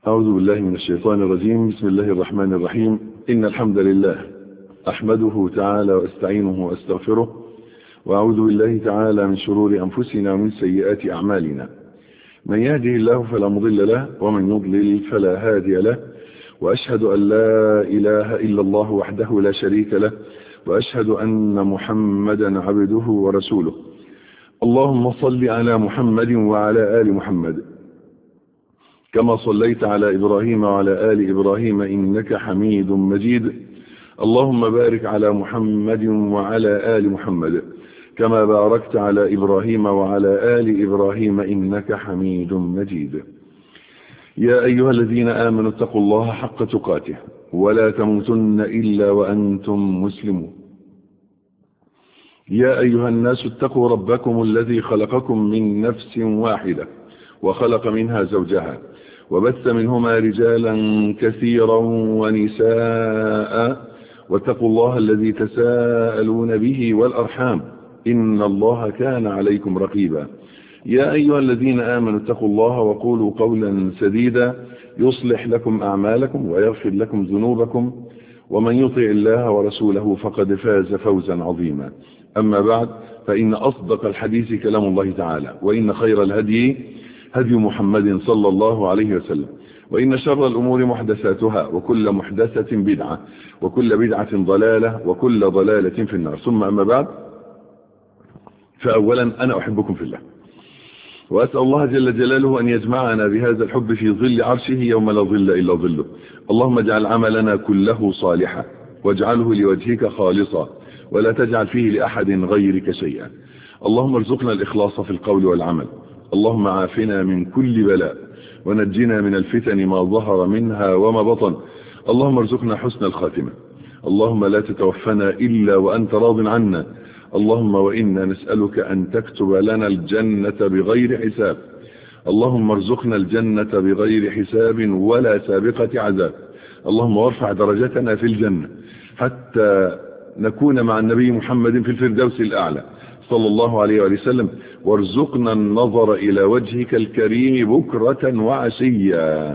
أعوذ بالله من الشيطان الرجيم. بسم الله الرحمن الرحيم. إن الحمد لله أحمده تعالى وأستعينه وأستغفره، وأعوذ بالله تعالى من شرور أنفسنا ومن سيئات أعمالنا. من يهده الله فلا مضل له، ومن يضلل فلا هادي له، وأشهد أن لا إله إلا الله وحده لا شريك له، وأشهد أن محمدا عبده ورسوله. اللهم صل على محمد وعلى آل محمد كما صليت على إبراهيم وعلى آل إبراهيم إنك حميد مجيد. اللهم بارك على محمد وعلى آل محمد كما باركت على إبراهيم وعلى آل إبراهيم إنك حميد مجيد. يا أيها الذين آمنوا اتقوا الله حق تقاته ولا تموتن إلا وأنتم مسلمون. يا أيها الناس اتقوا ربكم الذي خلقكم من نفس واحدة وخلق منها زوجها وبث منهما رجالا كثيرا ونساء، واتقوا الله الذي تساءلون به والأرحام إن الله كان عليكم رقيبا. يا أيها الذين آمنوا اتقوا الله وقولوا قولا سديدا يصلح لكم أعمالكم ويغفر لكم ذنوبكم، ومن يطع الله ورسوله فقد فاز فوزا عظيما. أما بعد، فإن أصدق الحديث كلام الله تعالى، وإن خير الهدي هدي محمد صلى الله عليه وسلم، وإن شر الأمور محدثاتها، وكل محدثة بدعة، وكل بدعة ضلالة، وكل ضلالة في النار. ثم أما بعد، فأولا أنا أحبكم في الله، وأسأل الله جل جلاله أن يجمعنا بهذا الحب في ظل عرشه يوم لا ظل إلا ظله. اللهم اجعل عملنا كله صالحا، واجعله لوجهك خالصا، ولا تجعل فيه لأحد غيرك شيئا. اللهم ارزقنا الإخلاص في القول والعمل. اللهم عافنا من كل بلاء، ونجنا من الفتن ما ظهر منها وما بطن. اللهم ارزقنا حسن الخاتمة. اللهم لا تتوفنا إلا وأنت راض عنا. اللهم وإنا نسألك أن تكتب لنا الجنة بغير حساب. اللهم ارزقنا الجنة بغير حساب ولا سابقة عذاب. اللهم وارفع درجتنا في الجنة حتى نكون مع النبي محمد في الفردوس الأعلى صلى الله عليه وسلم، وارزقنا النظر إلى وجهك الكريم بكرة وعشيا.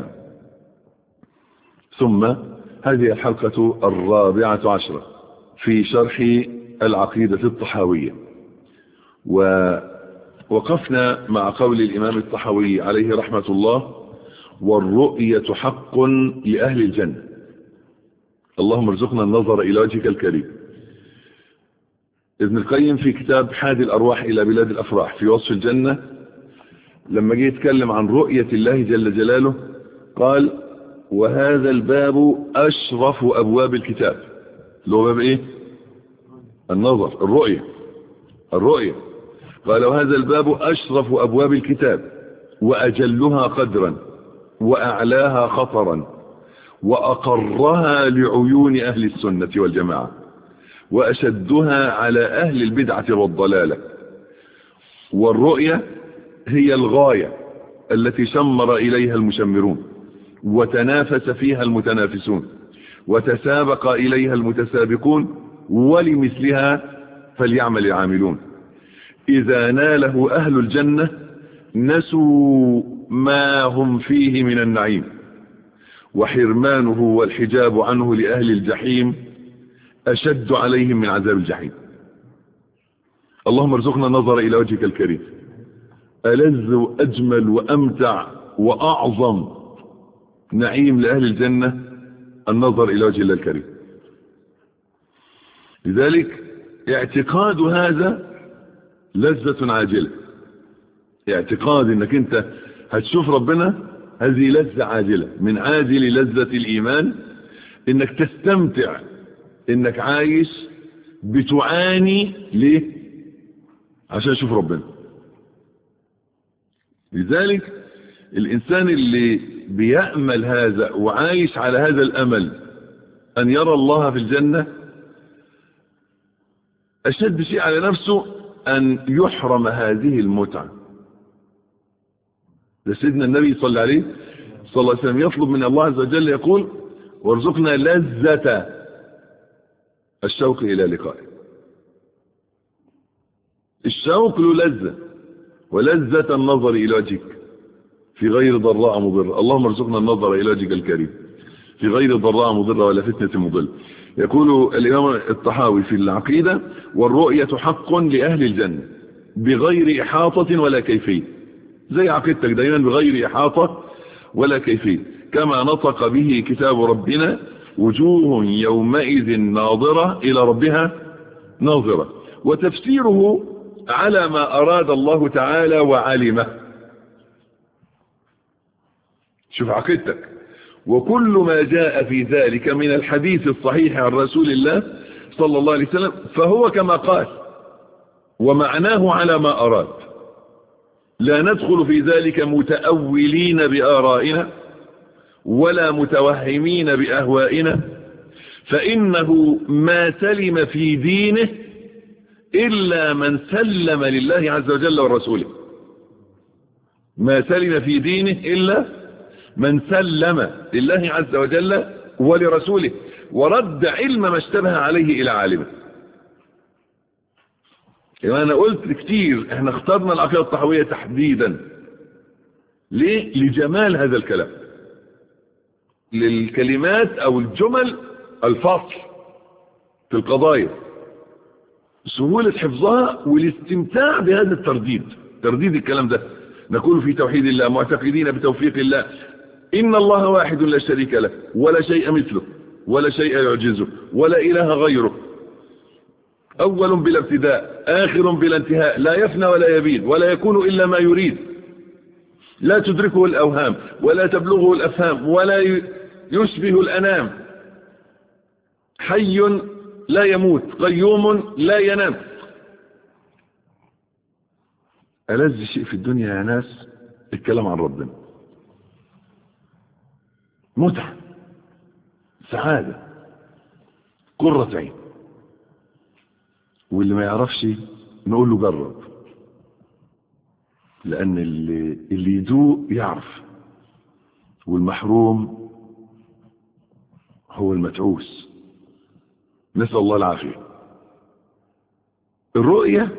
ثم هذه الحلقة 14 في شرح العقيدة الطحاوية، ووقفنا مع قول الإمام الطحاوي عليه رحمة الله: والرؤية حق لأهل الجنة. اللهم ارزقنا النظر إلى وجهك الكريم. ابن القيم في كتاب حادي الأرواح إلى بلاد الأفراح في وصف الجنة، لما جه يتكلم عن رؤية الله جل جلاله قال: وهذا الباب أشرف أبواب الكتاب. اللي هو باب إيه؟ النظر، الرؤية. قال: وهذا الباب أشرف أبواب الكتاب، وأجلها قدرا، وأعلاها خطرا، وأقرها لعيون أهل السنة والجماعة، وأشدها على أهل البدعة والضلالة. والرؤية هي الغاية التي شمر إليها المشمرون، وتنافس فيها المتنافسون، وتسابق إليها المتسابقون، ولمثلها فليعمل العاملون. إذا ناله أهل الجنة نسوا ما هم فيه من النعيم، وحرمانه والحجاب عنه لأهل الجحيم أشد عليهم من عذاب الجحيم. اللهم ارزقنا النظر إلى وجهك الكريم. ألذ وأجمل وأمتع وأعظم نعيم لأهل الجنة النظر إلى وجه الله الكريم. لذلك اعتقاد هذا لذة عاجلة. اعتقاد انك انت هتشوف ربنا، هذه لذة عاجلة من عاجل لذة الإيمان، انك تستمتع انك عايش، بتعاني ليه؟ عشان تشوف ربنا. لذلك الإنسان اللي بيأمل هذا وعايش على هذا الأمل أن يرى الله في الجنة، أشد شيء على نفسه أن يحرم هذه المتعة. سيدنا النبي صلى الله عليه وسلم يطلب من الله عز وجل، يقول: وارزقنا لذة الشوق إلى لقائه. الشوق له لذة، ولذة النظر إلى وجهك. في غير ضراء مضرة. اللهم ارزقنا النظر إلى وجهك الكريم في غير ضراء مضرة ولا فتنة مضلة. يقول الإمام الطحاوي في العقيدة: والرؤية حق لأهل الجنة بغير إحاطة ولا كيفية. زي عقيدتك دايما بغير إحاطة ولا كيفية، كما نطق به كتاب ربنا: وجوه يومئذ ناظرة إلى ربها ناظرة. وتفسيره على ما أراد الله تعالى وعلمه. شوف عقيدتك: وكل ما جاء في ذلك من الحديث الصحيح عن رسول الله صلى الله عليه وسلم فهو كما قال ومعناه على ما أراد. لا ندخل في ذلك متأولين بآرائنا ولا متوهمين بأهوائنا، فإنه ما سلم في دينه إلا من سلم لله عز وجل ورسوله. ما سلم في دينه إلا من سلم لله عز وجل ولرسوله ورد علم ما اشتبه عليه إلى عالمه. يعني أنا قلت كتير احنا اخترنا العقيدة الطحاوية تحديدا ليه؟ لجمال هذا الكلام، للكلمات أو الجمل الفصل في القضايا، سهولة حفظها والاستمتاع بهذا الترديد، ترديد الكلام ده. نقول في توحيد الله معتقدين بتوفيق الله إن الله واحد لا شريك له ولا شيء مثله ولا شيء يعجزه ولا إله غيره، أول بلا ابتداء آخر بلا انتهاء، لا يفنى ولا يبيد ولا يكون إلا ما يريد، لا تدركه الأوهام ولا تبلغه الأفهام ولا يشبه الأنام، حي لا يموت قيوم لا ينام. ألذ شيء في الدنيا يا ناس الكلام عن ربنا، متعة، سعادة، قرة عين. واللي ما يعرفش نقول له جرب، لأن اللي يدوق يعرف، والمحروم هو المتعوس. نسأل الله العافية. الرؤية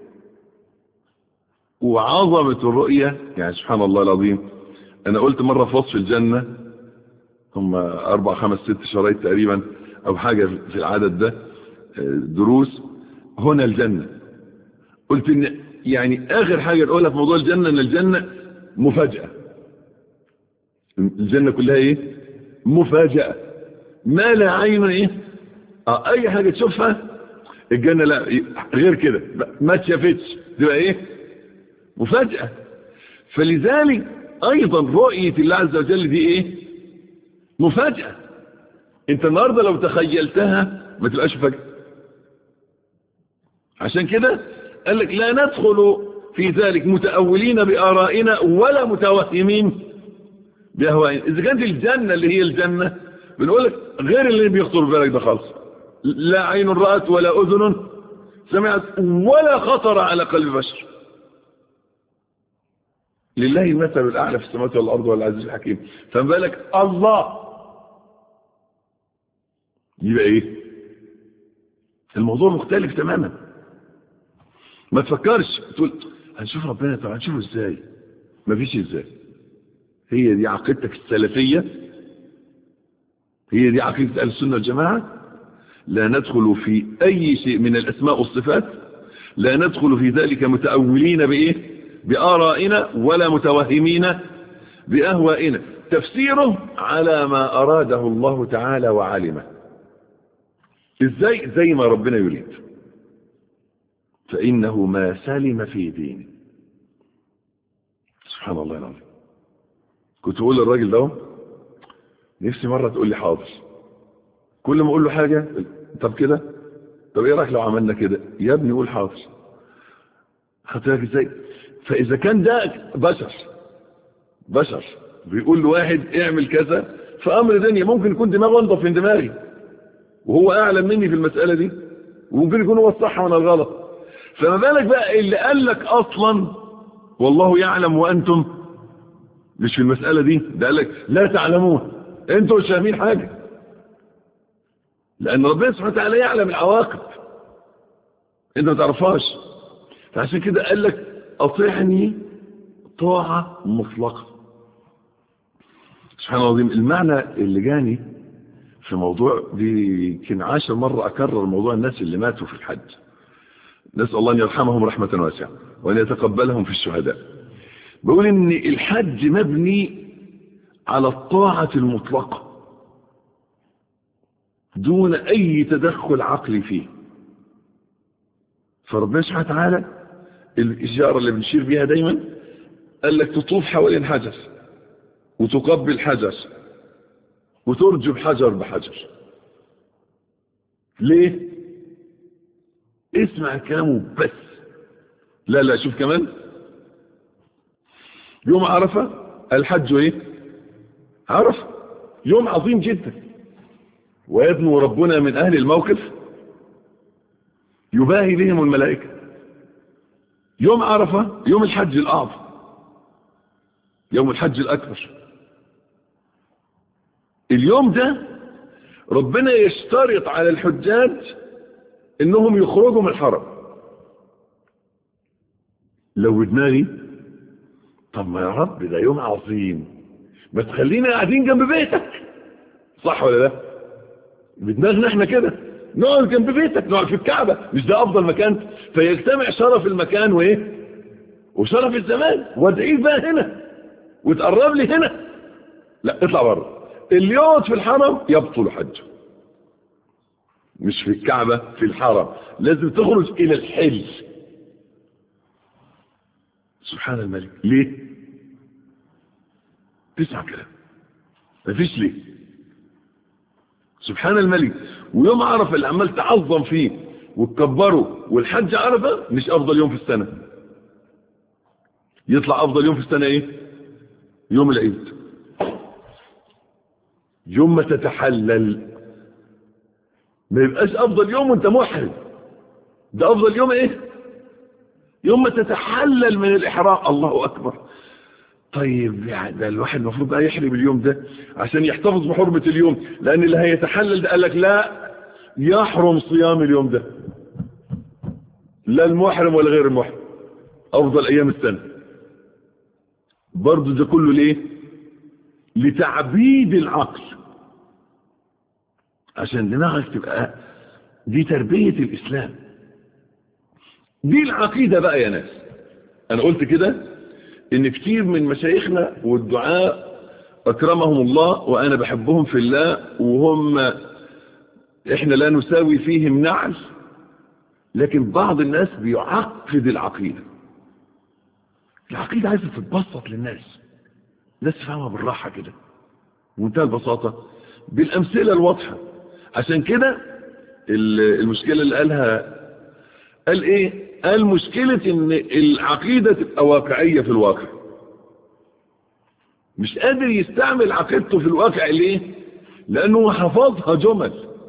وعظمة الرؤية، يعني سبحان الله العظيم. أنا قلت مرة في وصف الجنة، هم 4 5 6 شرايط تقريبا أو حاجة في العدد ده دروس. هنا الجنة، قلت إن يعني آخر حاجة نقولها في موضوع الجنة إن الجنة مفاجأة. الجنة كلها إيه؟ مفاجأة، ما لا عين إيه؟ أي حاجة تشوفها الجنة لا غير كده ما تشافتش، تبقى إيه؟ مفاجأة. فلذلك أيضا رؤية الله عز وجل دي إيه؟ مفاجأة. أنت النهاردة لو تخيلتها ما تبقاش مفاجأة. عشان كده قال لك لا ندخل في ذلك متأولين بآرائنا ولا متوهمين بأهوائنا. إذا كانت الجنة اللي هي الجنة بنقول لك غير اللي بيخطر بالك ده خالص، لا عين رأت ولا أذن سمعت ولا خطر على قلب بشر. لله المثل الأعلى في السماوات والأرض والعزيز الحكيم، فما بالك الله يبقى إيه؟ الموضوع مختلف تماما. ما تفكرش تقول هنشوف ربنا، طب هنشوفه ازاي؟ ما فيش ازاي. هي دي عقيدتك السلفية، هي دي عقيدة أهل السنة والجماعة. لا ندخل في أي شيء من الأسماء والصفات، لا ندخل في ذلك متأولين بإيه؟ بآرائنا ولا متوهمين بأهوائنا. تفسيره على ما أراده الله تعالى وعلمه. ازاي؟ زي ما ربنا يريد. فإنه ما سلم في دينه. سبحان الله العظيم. كنت أقول للراجل ده نفسي مرة تقول لي حاضر. كل ما أقول له حاجة طب كده، طب إيه رأيك لو عملنا كده؟ يا ابني قول حاضر. خدتك إزاي؟ فإذا كان ده بشر بيقول لواحد اعمل كذا في أمر دنيا، ممكن يكون دماغه أنضف من دماغي وهو أعلم مني في المسألة دي، وممكن يكون هو الصح وانا الغلط. فما بالك بقى اللي قال لك اصلا والله يعلم وانتم مش في المسألة دي، ده قال لك لا تعلمون، انتوا مش فاهمين حاجة، لان ربنا سبحانه وتعالى يعلم العواقب انت ما تعرفهاش. فعشان كده قال لك اطيعني طاعة مطلقة. سبحان الله العظيم. المعنى اللي جاني في موضوع دي يمكن 10 مرة أكرر موضوع الناس اللي ماتوا في الحج، نسأل الله أن يرحمهم رحمة واسعة وأن يتقبلهم في الشهداء. بقول إن الحج مبني على الطاعة المطلقة دون أي تدخل عقلي فيه. فربنا سبحانه وتعالى الإشارة اللي بنشير بيها دايما قال لك تطوف حوالين حجر وتقبل حجر وترجم حجر بحجر. ليه؟ اسمع كلامه بس. لا شوف كمان يوم عرفة الحج ايه؟ عرفة يوم عظيم جدا، ويدنو ربنا من اهل الموقف يباهي بهم الملائكة. يوم عرفة يوم الحج الاعظم، يوم الحج الاكبر. اليوم ده ربنا يشترط على الحجاج انهم يخرجوا من الحرم. لو بدماغي طب ما يا رب ده يوم عظيم، ما تخلينا قاعدين جنب بيتك، صح ولا لا؟ بدماغنا احنا كده نقعد جنب بيتك، نقعد في الكعبة، مش ده افضل مكان؟ فيجتمع شرف المكان وايه وشرف الزمان، وادعيك بقى هنا وتقرب لي هنا. لا اطلع بره. اللي يقعد في الحرم يبطل حجه، مش في الكعبة، في الحرم. لازم تخرج الى الحل. سبحان الملك. ليه؟ تسمع كلام مفيش ليه. سبحان الملك. ويوم عرفة اللي عمال تعظم فيه وتكبره، والحج عرفة مش افضل يوم في السنة. يطلع افضل يوم في السنة ايه؟ يوم العيد، يوم ما تتحلل. ما يبقاش افضل يوم وانت محرم، ده افضل يوم ايه؟ يوم ما تتحلل من الاحرام. الله اكبر. طيب يعني ده الواحد المفروض بقى يحرم اليوم ده عشان يحتفظ بحرمة اليوم، لان اللي هيتحلل ده قال لك لا يحرم صيام اليوم ده، لا المحرم ولا غير المحرم، افضل ايام السنة. برضو ده كله ليه؟ لتعبيد العقل، عشان دماغك تبقى دي تربية الاسلام، دي العقيدة بقى يا ناس. انا قلت كده ان كتير من مشايخنا والدعاء اكرمهم الله وانا بحبهم في الله، وهم احنا لا نساوي فيهم نعل، لكن بعض الناس بيعقد العقيدة. العقيدة عايزة تتبسط للناس، الناس تفهمها بالراحة كده ومنتهى البساطة بالامثلة الواضحة. عشان كده المشكلة اللي قال ايه؟ قال مشكلة ان العقيدة تبقى واقعية في الواقع. مش قادر يستعمل عقيدته في الواقع. ليه؟ لانه حفظها جمل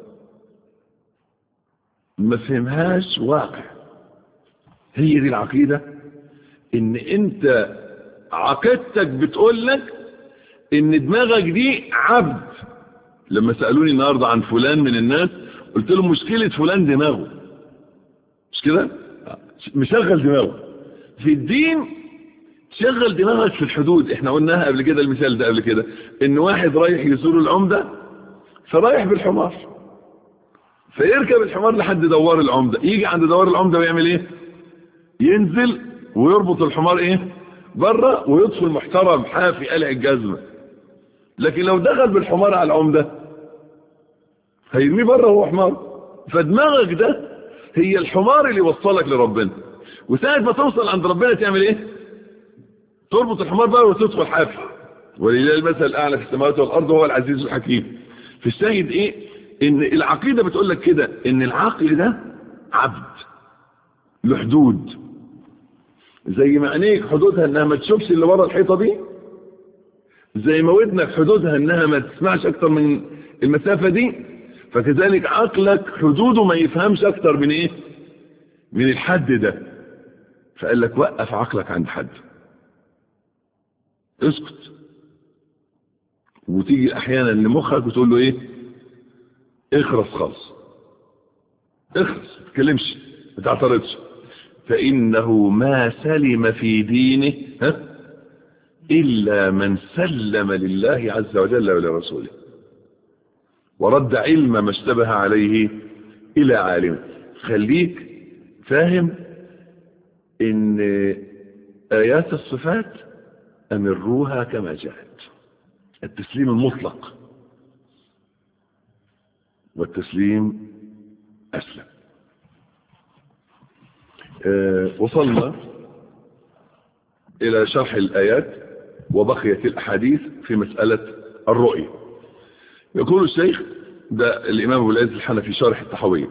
ما فهمهاش واقع. هي دي العقيدة، ان انت عقيدتك بتقول لك ان دماغك دي عبد. لما سألوني النهاردة عن فلان من الناس قلت لهم مشكلة فلان دماغه، مش كده؟ مشغل دماغه في الدين. شغل دماغك في الحدود. احنا قلناها قبل كده، المثال ده قبل كده، ان واحد رايح يزور العمدة فرايح بالحمار، فيركب الحمار لحد دوار العمدة، يجي عند دوار العمدة ويعمل ايه؟ ينزل ويربط الحمار ايه؟ بره، ويدخل محترم حافي قلع الجزمة. لكن لو دخل بالحمار على العمدة هيرميه بره وهو حمار. فدماغك ده هي الحمار اللي يوصلك لربنا، وساعة ما توصل عند ربنا تعمل ايه؟ تربط الحمار بقى وتدخل حافي. ولله المثل الاعلى في السماوات والارض وهو العزيز الحكيم. في الشاهد ايه؟ ان العقيدة بتقول لك كده، ان العقل ده عبد له حدود، زي ما عينيك حدودها انها ما تشوفش اللي ورا الحيطة دي، زي ما ودنك حدودها انها ما تسمعش اكتر من المسافة دي، فكذلك عقلك حدوده ما يفهمش اكتر من ايه؟ من الحد ده. فقال لك وقف عقلك عند حد، اسكت. وتيجي احيانا لمخك وتقول له ايه؟ اخرس خالص، اخرس، ما تتكلمش، ما تعترضش. فانه ما سلم في دينه إلا من سلم لله عز وجل ولرسوله ورد علم ما اشتبه عليه إلى عالم. خليك فاهم إن آيات الصفات أمروها كما جاءت، التسليم المطلق، والتسليم أسلم. وصلنا إلى شرح الآيات وبقيت الأحاديث في مسألة الرؤية. يقول الشيخ ده الإمام أبو العز الحنفي شارح الطحاوية: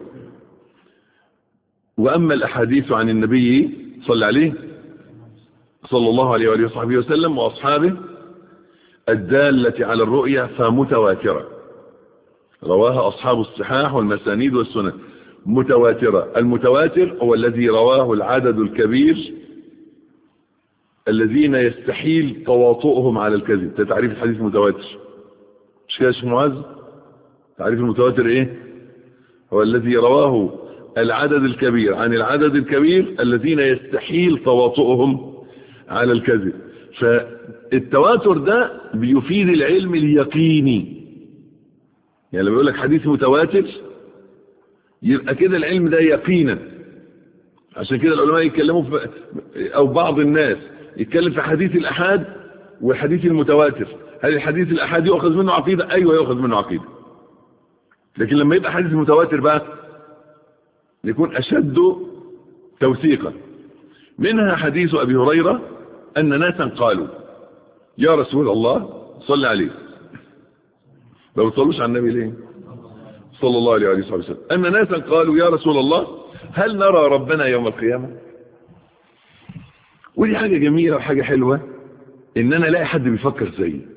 وأما الأحاديث عن النبي صلى عليه صلى الله عليه وآله وصحبه وسلم وأصحابه الدالة على الرؤية فمتواترة، رواها أصحاب الصحاح والمسانيد والسنن. متواترة، المتواتر هو الذي رواه العدد الكبير الذين يستحيل تواطؤهم على الكذب. ده تعريف الحديث المتواتر، مش كده يا شيخ معاذ؟ تعريف المتواتر ايه؟ هو الذي رواه العدد الكبير عن العدد الكبير الذين يستحيل تواطؤهم على الكذب. فالتواتر ده بيفيد العلم اليقيني، يعني لما يقول لك حديث متواتر يبقى كده العلم ده يقينا. عشان كده العلماء يتكلموا او بعض الناس يتكلم في حديث الأحاد والحديث المتواتر. هل الحديث الأحاد يؤخذ منه عقيدة؟ ايوه يؤخذ منه عقيدة. لكن لما يبقى حديث متواتر بقى يكون أشد توثيقا. منها حديث أبي هريرة أن ناسا قالوا يا رسول الله صل عليه، لو تصلوش على النبي ليه صلى الله عليه وسلم، أن ناسا قالوا يا رسول الله هل نرى ربنا يوم القيامة؟ ودي حاجة جميلة وحاجة حلوة إن أنا لاقي حد بيفكر زيي.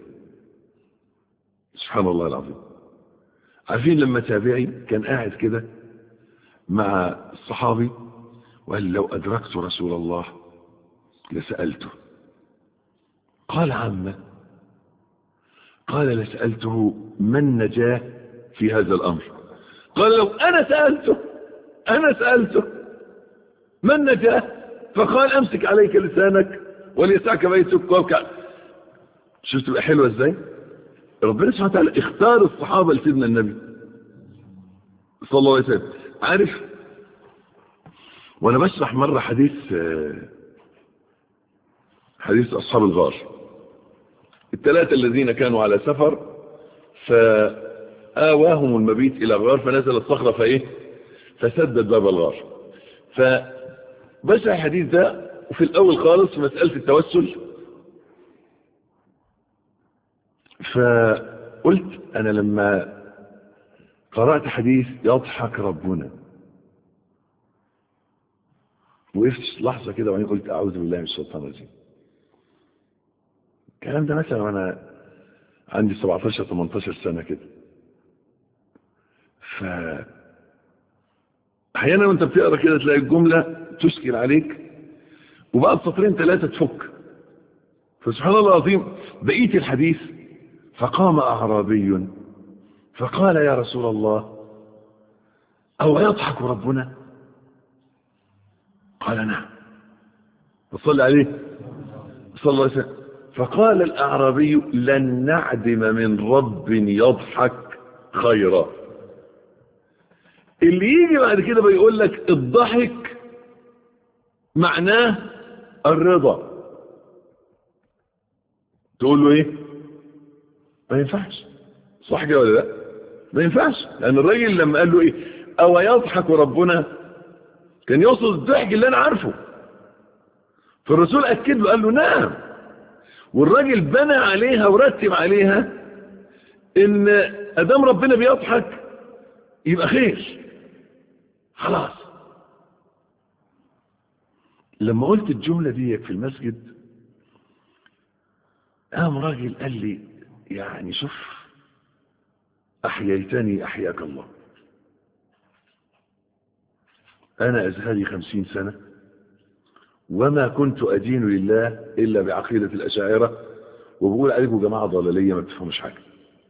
سبحان الله العظيم. عارفين لما تابعي كان قاعد كده مع الصحابي وقال لو أدركت رسول الله لسألته، قال عما؟ قال لسألته من نجاه في هذا الأمر؟ قال لو أنا سألته من نجاه؟ فقال أمسك عليك لسانك وليسعك بيتك وابكى. شفت تبقى حلوة ازاي؟ ربنا سبحانه وتعالى اختار الصحابة لسيدنا النبي صلى الله عليه وسلم. عارف وانا بشرح مرة حديث أصحاب الغار، الثلاثة الذين كانوا على سفر فآواهم المبيت إلى غار فنزلت صخرة فسدت باب الغار. فبشرح الحديث ده وفي الأول خالص مسألة التوسل، فقلت أنا لما قرأت حديث يضحك ربنا وقفت لحظة كده وبعدين قلت أعوذ بالله من الشيطان الرجيم. الكلام ده مثلا وأنا عندي 17-18 سنة كده. أحيانا وأنت بتقرأ كده تلاقي الجملة تشكل عليك وبعد سطرين 3 تفك. فسبحان الله العظيم بقيت الحديث فقام أعرابي فقال يا رسول الله أو يضحك ربنا؟ قال نعم. فصلى عليه صلى الله عليه وسلم. فقال الأعرابي لن نعدم من رب يضحك خيرا. اللي يجي بعد كده بيقول لك الضحك معناه الرضا، تقول له ايه؟ ما ينفعش. صح كده ولا لا؟ ما ينفعش، لأن الراجل لما قال له ايه أو يضحك ربنا كان يقصد الضحك اللي أنا عارفه. فالرسول أكد له قال له نعم، والراجل بنى عليها ورتب عليها إن أدام ربنا بيضحك يبقى خير خلاص. لما قلت الجملة دي في المسجد قام راجل قال لي يعني شوف أحييتني أحياك الله. أنا أزهري 50 سنة وما كنت أدين لله إلا بعقيدة الأشاعرة، وبقول عليكم جماعة ضلالية ما بتفهمش حاجة.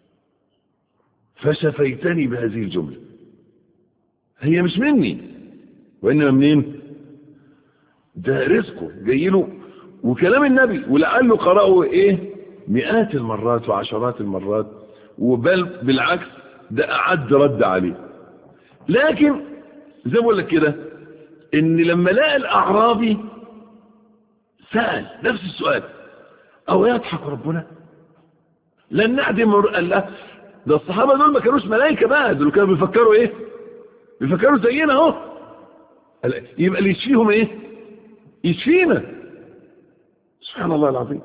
فشفيتني بهذه الجملة، هي مش مني وإنما منين؟ ده رزقه جاي له وكلام النبي، ولعله قرأه ايه مئات المرات وعشرات المرات، وبل بالعكس ده أعد رد عليه. لكن زي ما بقول لك كده، ان لما لقى الأعرابي سأل نفس السؤال: أو يضحك ربنا؟ لن نعدم. قال لا، ده الصحابة دول ما كانوش ملائكة بقى، دول كانوا بيفكروا ايه؟ بيفكروا زينا اهو. يبقى اللي يشفيهم ايه؟ يشفينا. سبحان الله العظيم.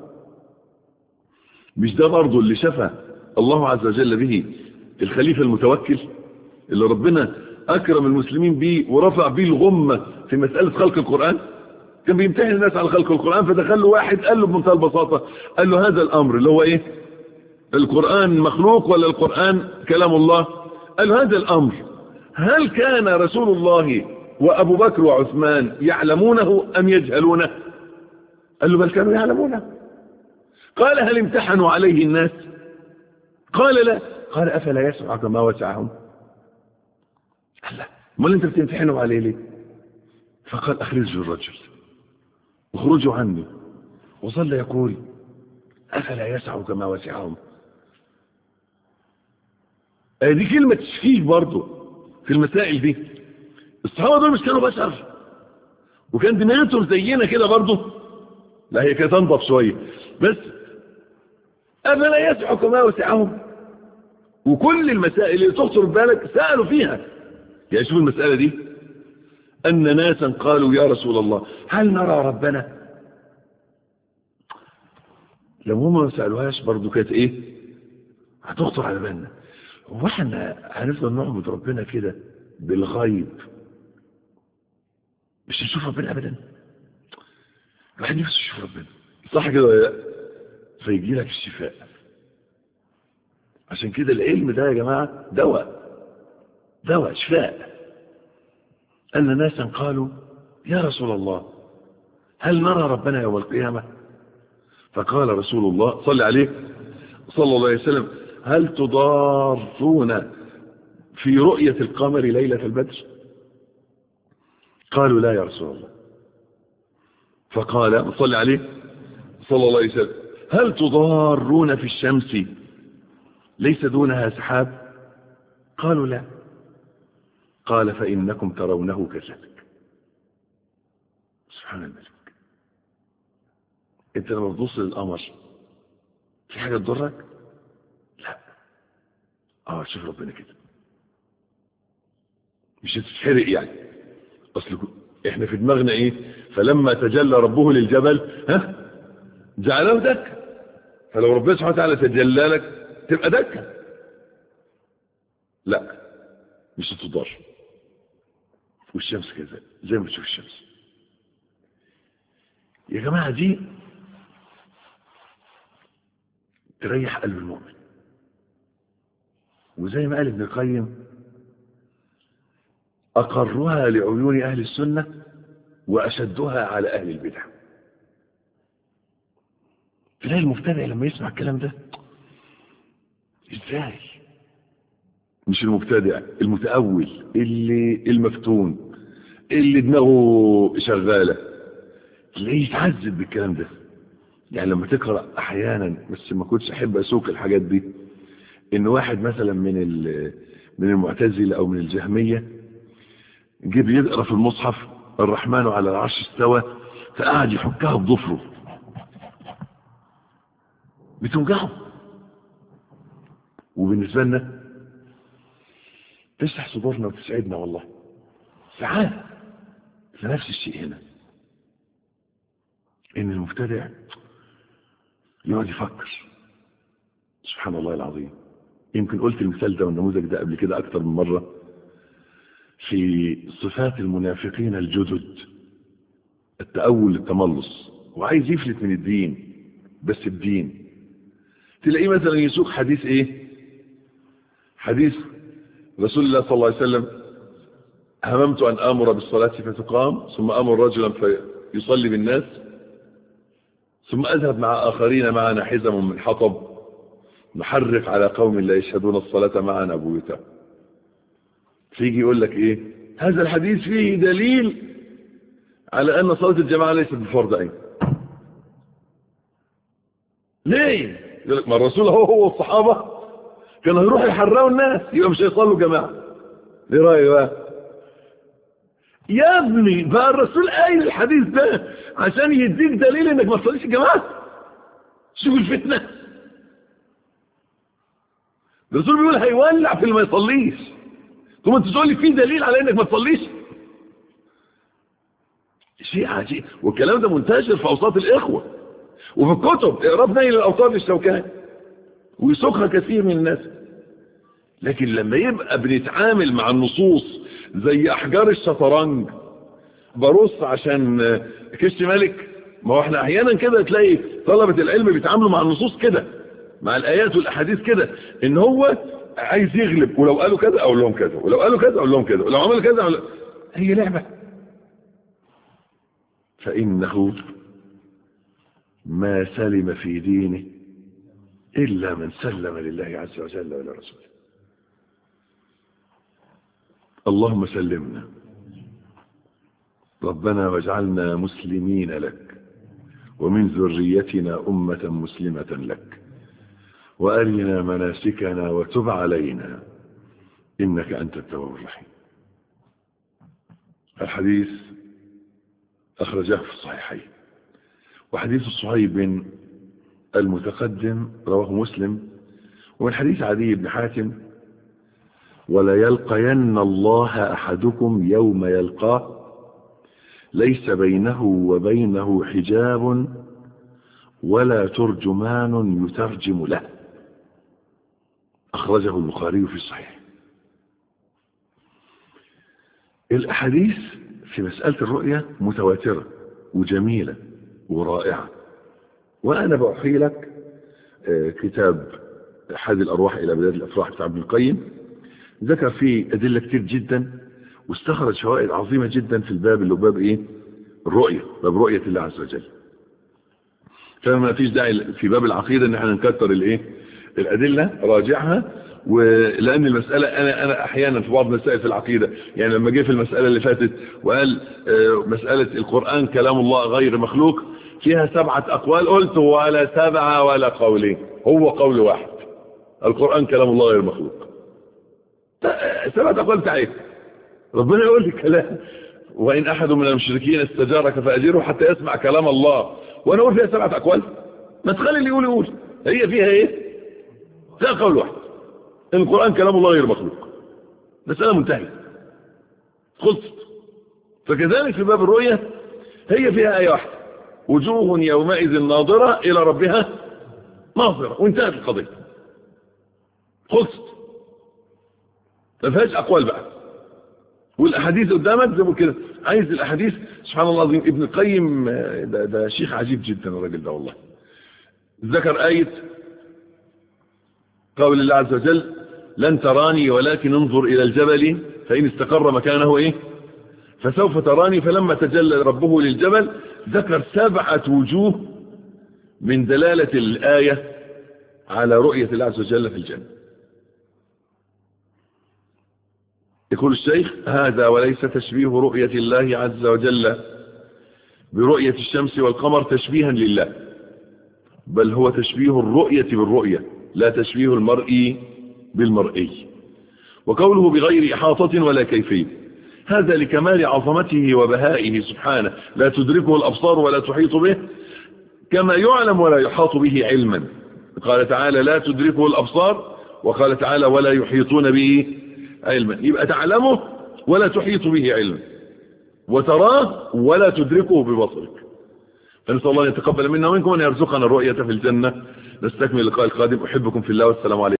مش ده برضه اللي شفى الله عز وجل به الخليفة المتوكل اللي ربنا أكرم المسلمين به ورفع به الغمة في مسألة خلق القرآن؟ كان بيمتحن الناس على خلق القرآن، فدخل له واحد قال له بمنتهى البساطة، قال له: هذا الأمر اللي هو إيه؟ القرآن مخلوق ولا القرآن كلام الله؟ قال له: هذا الأمر هل كان رسول الله وأبو بكر وعثمان يعلمونه أم يجهلونه؟ قال له: بل كانوا يعلمونه. قال: هل امتحنوا عليه الناس؟ قال: لا. قال: أفلا يسعك ما وسعهم؟ قال: لا. امال انت بتمتحنوا عليه ليه؟ فقال: أخرجوا الرجل، اخرجوا عني. وظل يقول: أفلا يسعك ما وسعهم؟ دي كلمة تشكيك برضو في المسائل دي. الصحابة دول مش كانوا بشر، وكان دماغتهم زينا كده برضو؟ لا، هي كانت انضف شوية بس. أفلا يسعك ما وسعهم؟ وكل المسائل اللي تخطر بالك سألوا فيها. يعني شوف المسألة دي، أن ناسا قالوا: يا رسول الله، هل نرى ربنا؟ لو هم ما سألوهاش برضو كانت ايه؟ هتخطر على بالنا. هو احنا هنفضل نعبد ربنا كده بالغيب مش نشوف ربنا ابدا؟ الواحد نفسه يشوف ربنا، صح كده ولا لا؟ فيجي لك الشفاء. عشان كده العلم ده يا جماعه دواء شفاء. ان ناسا قالوا: يا رسول الله، هل نرى ربنا يوم القيامه؟ فقال رسول الله صلى عليه صلى الله عليه وسلم: هل تضارون في رؤية القمر ليلة البدر؟ قالوا: لا يا رسول الله. فقال صلى عليه صلى الله عليه وسلم: هل تضارون في الشمس ليس دونها سحاب؟ قالوا: لا. قال: فإنكم ترونه كذلك. سبحان الملك. انت لما تبص للقمر في حاجة تضرك؟ لا. شوف ربنا كده مش هتتحرق يعني. اصل احنا في دماغنا ايه؟ فلما تجلى ربه للجبل جعله دكا. فلو ربنا سبحانه وتعالى تجلى لك تبقى دكا. لا، مش هتضر. والشمس كذا زي ما بتشوف الشمس يا جماعة. دي تريح قلب المؤمن. وزي ما قال ابن القيم: أقرها لعيون أهل السنة وأشدها على أهل البدع. تلاقي المبتدع لما يسمع الكلام ده، ازاي؟ مش المبتدع، المتأول، اللي المفتون، اللي دماغه شغالة، تلاقيه يتعذب بالكلام ده. يعني لما تقرأ أحيانا، بس ما كنتش أحب أسوق الحاجات دي، إن واحد مثلا من المعتزلة أو من الجهمية جيب يقرأ في المصحف: الرحمن على العرش استوى، فقعد يحكها بضفره، بتوجعه. وبالنسبة لنا تشرح صدورنا وتسعدنا والله. ساعات فنفس الشيء هنا، ان المبتدع يقعد يفكر. سبحان الله العظيم. يمكن قلت المثال ده والنموذج ده قبل كده اكتر من مرة في صفات المنافقين الجدد: التأول، التملص، وعايز يفلت من الدين بس بدين. تلاقيه مثلا يسوق حديث ايه؟ حديث رسول الله صلى الله عليه وسلم: هممت أن آمر بالصلاة فتقام، ثم آمر رجلا فيصلي بالناس، ثم أذهب مع آخرين معنا حزم من حطب نحرق على قوم لا يشهدون الصلاة معنا بيوتا. فيجي يقول لك ايه؟ هذا الحديث فيه دليل على أن صلاة الجماعة ليست بفرض عين. ليه؟ يقول لك ما الرسول هو والصحابة كانوا يروحوا يحرقوا الناس، يبقى مش هيصلوا جماعة. ليه رأيك بقى؟ يا ابني بقى الرسول قايل الحديث ده عشان يديك دليل انك ما تصليش جماعة. شوف الفتنة، الرسول بيقول هيولع في اللي ما يصليش، ثم انت تقول لي في دليل على انك ما تصليش؟ شيء عجيب. والكلام ده منتشر في اوساط الاخوة وفي الكتب، اقرا نيل الاوطار للشوكاني ويسوقها كثير من الناس. لكن لما يبقى بنتعامل مع النصوص زي احجار الشطرنج، برص عشان كش ملك. ما هو احنا احيانا كده تلاقي طلبة العلم بيتعاملوا مع النصوص كده، مع الايات والاحاديث كده، ان هو عايز يغلب، ولو قالوا كذا اقول لهم كذا، ولو قالوا كذا اقول لهم كذا، ولو عملوا كذا أقول... هي لعبة. فانه ما سلم في دينه الا من سلم لله عز وجل ولرسوله. اللهم سلمنا ربنا واجعلنا مسلمين لك ومن ذريتنا أمة مسلمة لك وأرنا مناسكنا وتب علينا إنك أنت التواب الرحيم. الحديث أخرجه في الصحيحين، وحديث الصهيب المتقدم رواه مسلم، ومن حديث عدي بن حاتم: ولا يلقين الله أحدكم يوم يلقاه ليس بينه وبينه حجاب ولا ترجمان يترجم له. أخرجه البخاري في الصحيح. الأحاديث في مسألة الرؤية متواترة وجميلة ورائعة، وأنا بأحيي لك كتاب حاد الأرواح إلى بلاد الأفراح بتاع ابن القيم، ذكر فيه أدلة كتير جدا واستخرج فوائد عظيمة جدا في الباب اللي هو باب إيه؟ الرؤية، باب رؤية الله عز وجل. فما فيش داعي في باب العقيدة ان احنا نكتر الايه الأدلة، راجعها. ولأن المسألة أنا أحيانا في بعض مسائل في العقيدة، يعني لما جه في المسألة اللي فاتت وقال مسألة القرآن كلام الله غير مخلوق فيها 7 أقوال، قلت ولا 7 ولا قولين، هو قول واحد: القرآن كلام الله غير مخلوق. 7 أقوال تعيب، ربنا يقول لي كلام: وإن أحد من المشركين استجارك فأجره حتى يسمع كلام الله. وأنا أقول فيها 7 أقوال؟ ما تخلي اللي يقول. هي فيها إيه؟ فيها قول واحد: القرآن كلام الله غير مخلوق. مسألة منتهية، خلصت. فكذلك في باب الرؤية هي فيها آية واحدة: وجوه يومئذ ناظرة إلى ربها ناظرة، وانتهت القضية، خلصت. ما فيهاش أقوال بقى. والأحاديث قدامك زي ما كده، عايز الأحاديث. سبحان الله العظيم، ابن القيم ده شيخ عجيب جدا الراجل ده والله. ذكر آية قول الله عز وجل: لن تراني ولكن انظر إلى الجبل فإن استقر مكانه إيه فسوف تراني. فلما تجلى ربه للجبل ذكر 7 وجوه من دلالة الآية على رؤية الله عز وجل في الجنة. يقول الشيخ: هذا وليس تشبيه رؤية الله عز وجل برؤية الشمس والقمر تشبيها لله، بل هو تشبيه الرؤية بالرؤية، لا تشبيه المرئي بالمرئي. وقوله بغير إحاطة ولا كيفية، هذا لكمال عظمته وبهائه سبحانه، لا تدركه الأبصار ولا تحيط به، كما يعلم ولا يحاط به علما. قال تعالى: لا تدركه الأبصار، وقال تعالى: ولا يحيطون به علما. يبقى تعلمه ولا تحيط به علما، وتراه ولا تدركه ببصرك. فنسأل الله أن يتقبل منا ومنكم وأن يرزقنا الرؤية في الجنة. نستكمل اللقاء القادم. أحبكم في الله، والسلام عليكم.